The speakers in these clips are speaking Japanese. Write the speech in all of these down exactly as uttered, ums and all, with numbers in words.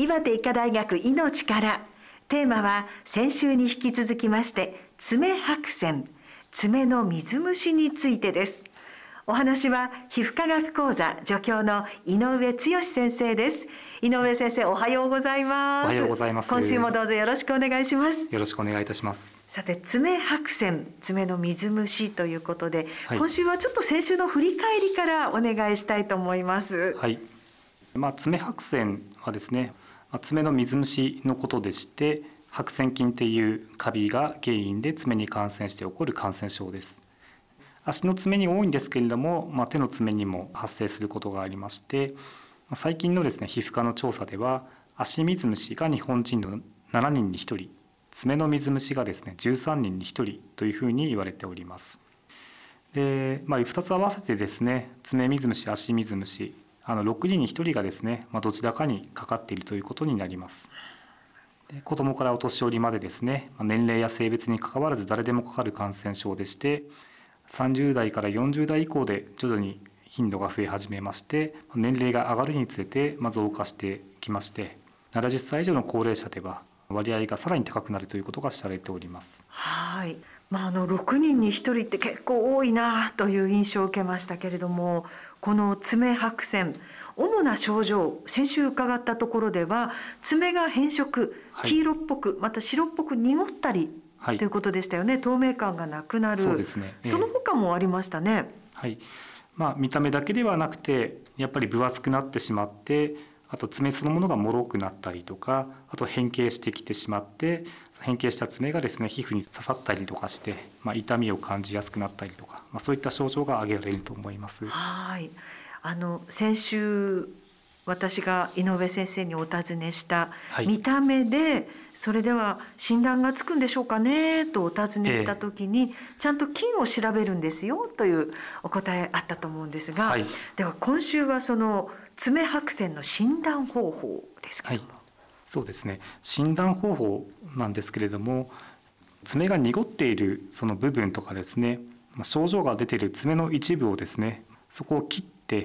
岩手医科大学いのちから。テーマは先週に引き続きまして爪白癬、爪の水虫についてです。お話は皮膚科学講座助教の井上剛先生です。井上先生、おはようございます。 おはようございます。 今週もどうぞよろしくお願いします。 よろしくお願いいたします。 さて、爪白癬、爪の水虫ということで、 はい、 今週はちょっと先週の振り返りからお願いしたいと思います。 はい。まあ、爪白癬はですね、爪の水虫のことでして、白癬菌というカビが原因で爪に感染して起こる感染症です。足の爪に多いんですけれども、まあ、手の爪にも発生することがありまして、最近のですね、皮膚科の調査では足水虫が日本人のしちにんにひとり、爪の水虫がですねじゅうさんにんにひとりというふうに言われております。で、まあ、ふたつ合わせてですね、爪水虫、足水虫、あのろくにんにひとりがですね、まあ、どちらかにかかっているということになります。で、子どもからお年寄りまでですね、年齢や性別にかかわらず誰でもかかる感染症でして、さんじゅうだいからよんじゅうだい以降で徐々に頻度が増え始めまして、年齢が上がるにつれて増加してきまして、ななじゅっさい以上の高齢者では割合がさらに高くなるということが知られております。 はい、まあ、あのろくにんにひとりって結構多いなという印象を受けましたけれども、この爪白癬、主な症状、先週伺ったところでは爪が変色、黄色っぽく、また白っぽく濁ったり、はい、ということでしたよね。透明感がなくなる。 そうですね、えー、 その他もありましたね。 はい、まあ、見た目だけではなくてやっぱり分厚くなってしまって、あと爪そのものが脆くなったりとか、あと変形してきてしまって、変形した爪がですね皮膚に刺さったりとかして、まあ、痛みを感じやすくなったりとか、まあ、そういった症状が挙げられると思います。 はい、あの先週私が井上先生にお尋ねした、はい、見た目でそれでは診断がつくんでしょうかねとお尋ねした時に、えー、ちゃんと菌を調べるんですよというお答えあったと思うんですが、はい、では今週はその爪白癬の診断方法ですけども、はい、 そうですね、診断方法なんですけれども、爪が濁っているその部分とかですね、症状が出ている爪の一部をですね、そこを切って、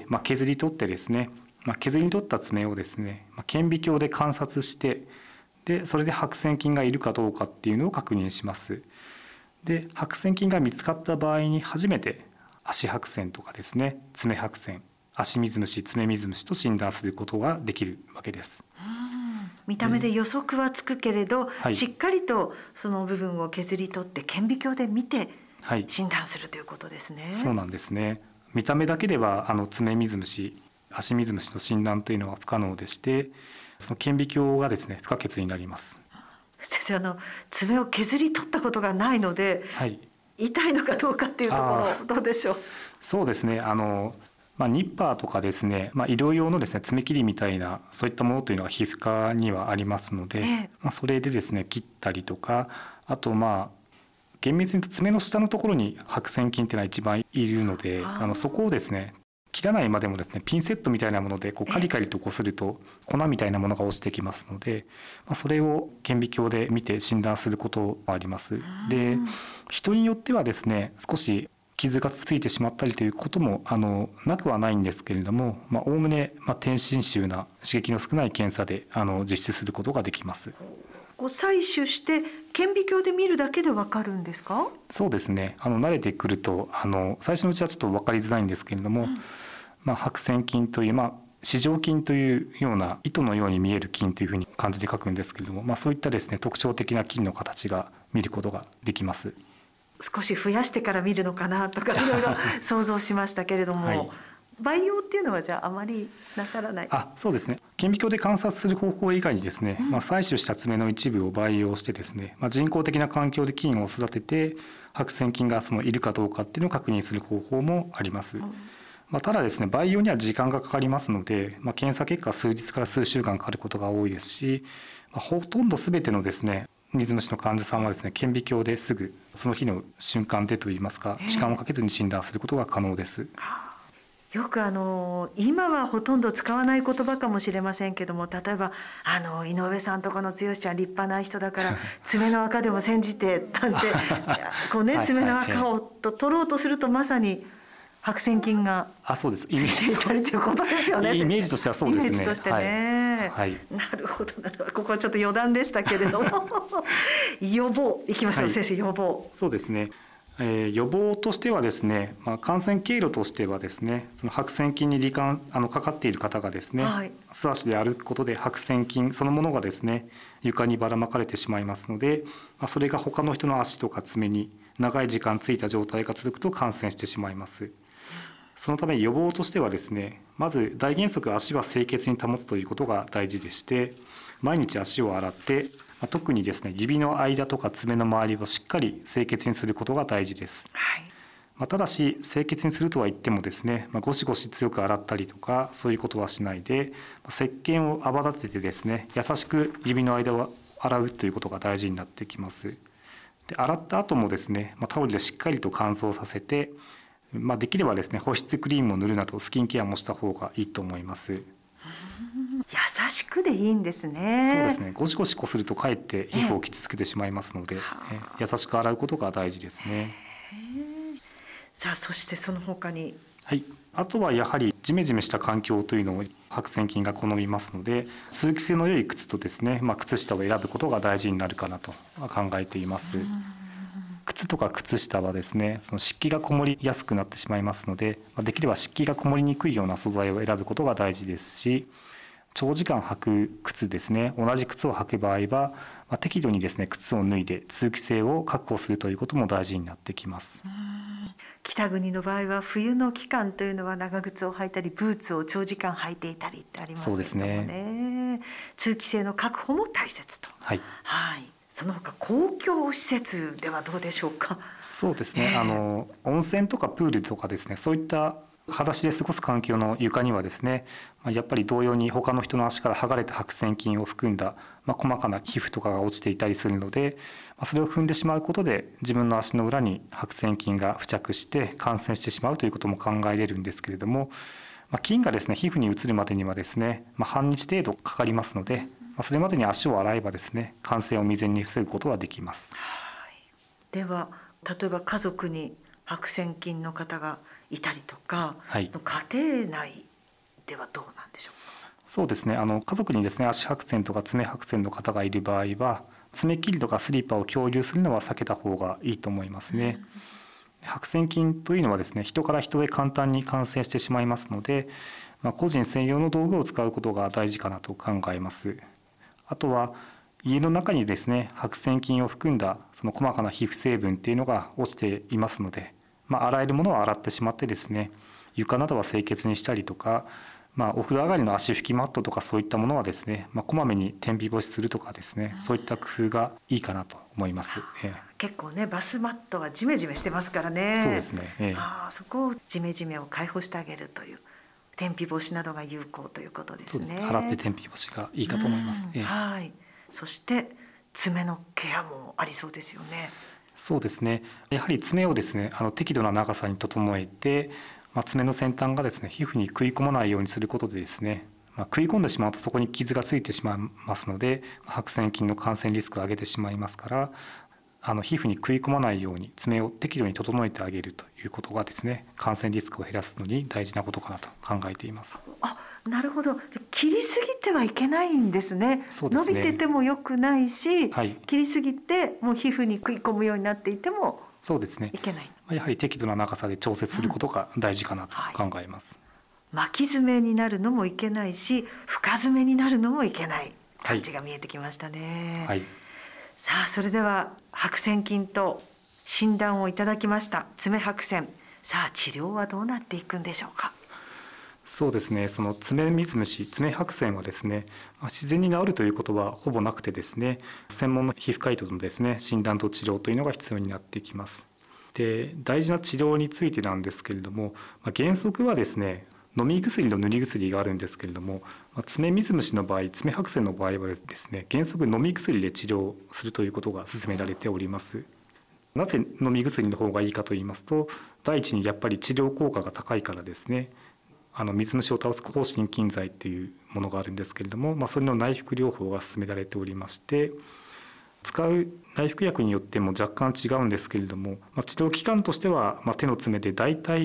まあ、削り取ってですね、まあ、削り取った爪をですね、まあ、顕微鏡で観察して、でそれで白癬菌がいるかどうかっていうのを確認します。で、白癬菌が見つかった場合に初めて足白癬とかですね、爪白癬、足水虫、爪水虫と診断することができるわけです。 うん、見た目で予測はつくけれど、はい、しっかりとその部分を削り取って顕微鏡で見て診断するということですね。 はい、そうなんですね。見た目だけではあの爪水虫、足水虫の診断というのは不可能でして、その顕微鏡がですね不可欠になります。 先生、あの爪を削り取ったことがないので、はい、痛いのかどうかっていうところどうでしょう。 そうですね、あの、まあ、ニッパーとかですね、まあ、医療用のですね爪切りみたいなそういったものというのが皮膚科にはありますので、ええ、まあ、それでですね切ったりとか、あとまあ厳密に言うと爪の下のところに白癬菌っていうのは一番いるので、あのそこをですね切らないまでもですねピンセットみたいなものでこうカリカリとこすると粉みたいなものが落ちてきますので、まあ、それを顕微鏡で見て診断することがあります。で、人によってはですね少し傷がついてしまったりということもあのなくはないんですけれども、おおむねまあ点侵襲な刺激の少ない検査であの実施することができます。 こう採取して顕微鏡で見るだけでわかるんですか？ そうですね、あの慣れてくるとあの最初のうちはちょっと分かりづらいんですけれども、うん、まあ、白癬菌という、まあ、糸状菌というような糸のように見える菌というふうに漢字で書くんですけれども、まあ、そういったですね特徴的な菌の形が見ることができます。 少し増やしてから見るのかなとかいろいろ想像しましたけれども、はい、培養っていうのはじゃああまりなさらない？ あ、そうですね、顕微鏡で観察する方法以外にですね、うん、まあ、採取した爪の一部を培養してですね、まあ、人工的な環境で菌を育てて白癬菌がそのいるかどうかっていうのを確認する方法もあります。うん、まあ、ただですね培養には時間がかかりますので、まあ、検査結果は数日から数週間かかることが多いですし、まあ、ほとんど全てのですね水虫の患者さんはですね顕微鏡ですぐその日の瞬間でといいますか時間をかけずに診断することが可能です。 よくあの今はほとんど使わない言葉かもしれませんけども、例えばあの井上さんとこの剛ちゃん立派な人だから爪の赤でも煎じてなんてこうね、爪の赤をと取ろうとするとまさに白癬菌があ、そうです。 ついていたりということですよね。 イメージとしてはそうですね。 イメージとしてね。 はいはい、 なるほどなるほど。ここはちょっと余談でしたけれども予防いきましょう、はい、先生予防。 そうですね。えー、予防としてはですね、まあ、感染経路としてはですね、その白癬菌に罹患あのかかっている方がですね、はい、素足で歩くことで白癬菌そのものがですね床にばらまかれてしまいますので、まあ、それが他の人の足とか爪に長い時間ついた状態が続くと感染してしまいます。そのため予防としてはですね、まず大原則足は清潔に保つということが大事でして、毎日足を洗って特にですね指の間とか爪の周りをしっかり清潔にすることが大事です。はい、まあ、ただし清潔にするとは言ってもですね、まあ、ゴシゴシ強く洗ったりとかそういうことはしないで、石鹸を泡立ててですね優しく指の間を洗うということが大事になってきます。で洗った後もですね、まあ、タオルでしっかりと乾燥させて、まあ、できればですね保湿クリームを塗るなどスキンケアもした方がいいと思います。 優しくでいいんですね。 そうですね。ゴシゴシこするとかえって皮膚を傷つけてしまいますので、え優しく洗うことが大事ですね。 さあ、そしてその他に、 はい、あとはやはりジメジメした環境というのを白癬菌が好みますので、通気性の良い靴とですね、まあ、靴下を選ぶことが大事になるかなと考えています。靴とか靴下はですね、その湿気がこもりやすくなってしまいますので、できれば湿気がこもりにくいような素材を選ぶことが大事ですし、長時間履く靴ですね、同じ靴を履く場合は、まあ、適度にですね靴を脱いで通気性を確保するということも大事になってきます。 北国の場合は冬の期間というのは長靴を履いたりブーツを長時間履いていたりってありますけれども ね, ね通気性の確保も大切と。はい、はい、その他公共施設ではどうでしょうか。 そうですね、えー、あの温泉とかプールとかですね、そういった裸足で過ごす環境の床にはですね、やっぱり同様に他の人の足から剥がれた白癬菌を含んだ、まあ、細かな皮膚とかが落ちていたりするので、それを踏んでしまうことで自分の足の裏に白癬菌が付着して感染してしまうということも考えられるんですけれども、まあ、菌がですね皮膚に移るまでにはですね、まあ、半日程度かかりますので、まあ、それまでに足を洗えばですね感染を未然に防ぐことはできます。 はい、では例えば家族に白癬菌の方がいたりとか、はい、家庭内ではどうなんでしょうか。 そうですね、あの家族にですね足白癬とか爪白癬の方がいる場合は、爪切りとかスリッパを共有するのは避けた方がいいと思いますね。うん、白癬菌というのはですね人から人へ簡単に感染してしまいますので、まあ、個人専用の道具を使うことが大事かなと考えます。あとは家の中にですね白癬菌を含んだその細かな皮膚成分っていうのが落ちていますので、まあ、洗えるものは洗ってしまってですね、床などは清潔にしたりとか、まあ、お風呂上がりの足拭きマットとかそういったものはですね、まあ、こまめに天日干しするとかですね、そういった工夫がいいかなと思います。ええ、 結構ねバスマットはジメジメしてますからね。 そうですね、ええ、 あそこをジメジメを解放してあげるという天日干しなどが有効ということですね。 そうですね、洗って天日干しがいいかと思います。ええ、 はい。そして爪のケアもありそうですよね。 そうですね、やはり爪をですねあの適度な長さに整えて、まあ、爪の先端がですね皮膚に食い込まないようにすることでですね、まあ、食い込んでしまうとそこに傷がついてしまいますので白癬菌の感染リスクを上げてしまいますから、あの皮膚に食い込まないように爪を適度に整えてあげるということがですね感染リスクを減らすのに大事なことかなと考えています。 あ、なるほど。切りすぎてはいけないんですね。 そうですね、 伸びてても良くないし、 はい、 切りすぎてもう皮膚に食い込むようになっていてもそうですね、 いけない。 やはり適度な長さで調節することが大事かなと考えます。 うん、はい、巻き爪になるのもいけないし深爪になるのもいけない感じが見えてきましたね。はいはい、さあ、それでは白癬菌と診断をいただきました爪白癬、さあ治療はどうなっていくんでしょうか。 そうですね、その爪水虫、爪白癬はですね、自然に治るということはほぼなくてですね、専門の皮膚科医とのですね診断と治療というのが必要になってきます。で、大事な治療についてなんですけれども、原則はですね飲み薬と塗り薬があるんですけれども、爪水虫の場合、爪白癬の場合はですね原則飲み薬で治療するということが勧められております。なぜ飲み薬の方がいいかと言いますと、第一にやっぱり治療効果が高いからですね。あの水虫を倒す抗真菌剤っていうものがあるんですけれども、まあ、それの内服療法が勧められておりまして、使う内服薬によっても若干違うんですけれども、まあ、治療期間としては、まあ、手の爪でだいたい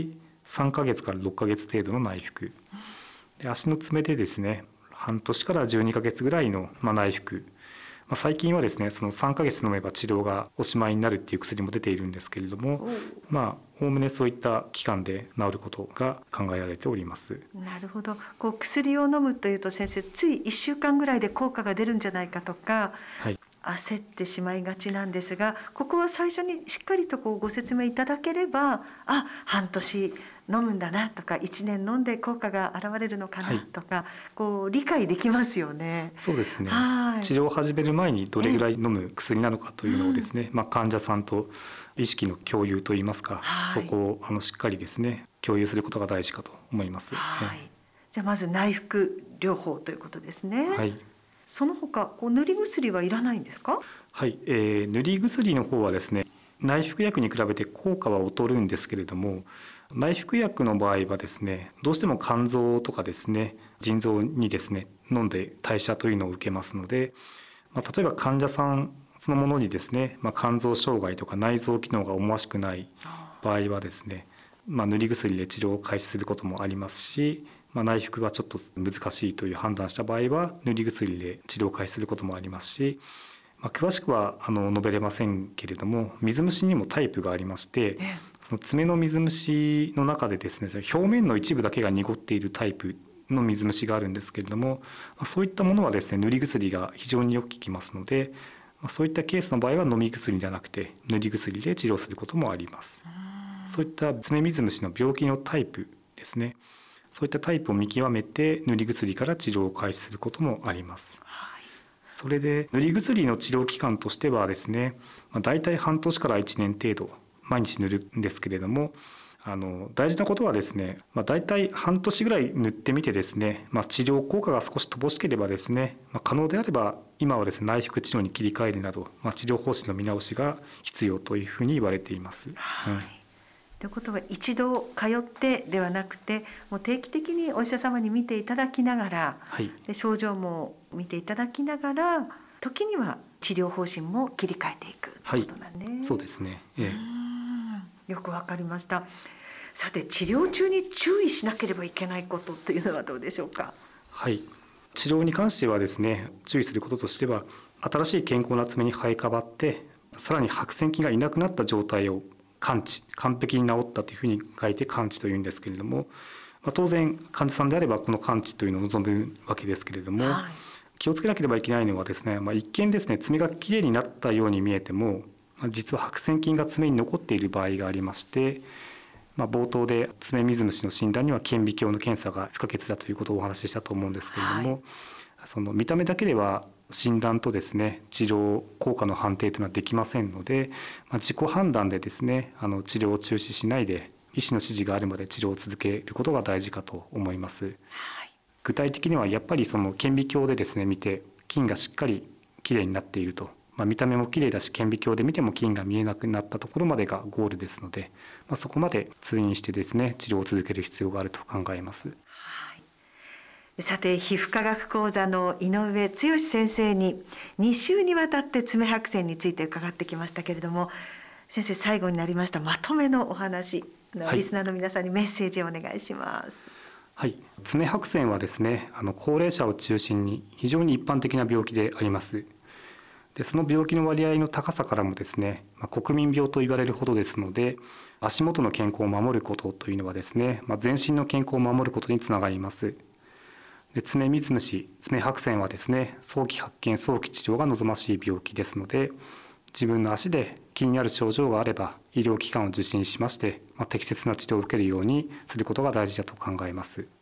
さんかげつからろっかげつ程度の内服で、足の爪でですね半年からじゅうにかげつぐらいの内服、まあ、最近はですねそのさんかげつ飲めば治療がおしまいになるっていう薬も出ているんですけれども、まあおおむねそういった期間で治ることが考えられております。 なるほど。こう薬を飲むというと先生、ついいっしゅうかんぐらいで効果が出るんじゃないかとか、はい、焦ってしまいがちなんですが、ここは最初にしっかりとこうご説明いただければ、あ、半年飲むんだなとかいちねん飲んで効果が現れるのかなとか、はい、こう理解できますよね。 そうですね。治療を始める前にどれぐらい飲む薬なのかというのをですね、うん、まあ、患者さんと意識の共有といいますか、はい、そこをあのしっかりですね共有することが大事かと思います。はい、 じゃあまず内服療法ということですね。 はい、 その他こう塗り薬はいらないんですか？ はい、えー、塗り薬の方はですね内服薬に比べて効果は劣るんですけれども、内服薬の場合はですねどうしても肝臓とかですね腎臓にですね飲んで代謝というのを受けますので、まあ、例えば患者さんそのものにですね、まあ、肝臓障害とか内臓機能が思わしくない場合はですね、まあ、塗り薬で治療を開始することもありますし、まあ、内服はちょっと難しいという判断した場合は塗り薬で治療を開始することもありますし、まあ、詳しくはあの述べれませんけれども、水虫にもタイプがありまして、その爪の水虫の中でですね表面の一部だけが濁っているタイプの水虫があるんですけれども、まあ、そういったものはですね塗り薬が非常によく効きますので、まあ、そういったケースの場合は飲み薬じゃなくて塗り薬で治療することもあります。そういった爪水虫の病気のタイプですね、そういったタイプを見極めて塗り薬から治療を開始することもあります。それで塗り薬の治療期間としてはですね、まあ、大体半年からいちねん程度毎日塗るんですけれども、あの大事なことはですね、まあ、大体半年ぐらい塗ってみてですね、まあ、治療効果が少し乏しければですね、まあ、可能であれば今はですね内服治療に切り替えるなど、まあ、治療方針の見直しが必要というふうに言われています。 はい、うんということは一度通ってではなくて、もう定期的にお医者様に見ていただきながら、はい、で症状も見ていただきながら、時には治療方針も切り替えていくということなんね。 はい、そうですね。ええ、 うん、よくわかりました。さて治療中に注意しなければいけないことというのはどうでしょうか？ はい、治療に関してはですね注意することとしては、新しい健康な爪に生え変わってさらに白癬菌がいなくなった状態を完治、完璧に治ったというふうに書いて完治というんですけれども、まあ、当然患者さんであればこの完治というのを望むわけですけれども、はい、気をつけなければいけないのはですね、まあ、一見ですね爪がきれいになったように見えても、まあ、実は白癬菌が爪に残っている場合がありまして、まあ、冒頭で爪水虫の診断には顕微鏡の検査が不可欠だということをお話ししたと思うんですけれども、はい、その見た目だけでは診断とですね治療効果の判定というのはできませんので、まあ、自己判断でですねあの治療を中止しないで医師の指示があるまで治療を続けることが大事かと思います。はい、具体的にはやっぱりその顕微鏡でですね見て菌がしっかりきれいになっていると、まあ、見た目もきれいだし顕微鏡で見ても菌が見えなくなったところまでがゴールですので、まあ、そこまで通院してですね治療を続ける必要があると考えます。 さて皮膚科学講座の井上剛先生にに週にわたって爪白癬について伺ってきましたけれども、先生最後になりましたまとめのお話、はい、リスナーの皆さんにメッセージをお願いします。 はい、爪白癬はですねあの高齢者を中心に非常に一般的な病気であります。でその病気の割合の高さからもですね、まあ、国民病と言われるほどですので、足元の健康を守ることというのはですね、まあ、全身の健康を守ることにつながります。で爪水虫、爪白癬はですね早期発見早期治療が望ましい病気ですので、自分の足で気になる症状があれば医療機関を受診しまして、まあ、適切な治療を受けるようにすることが大事だと考えます。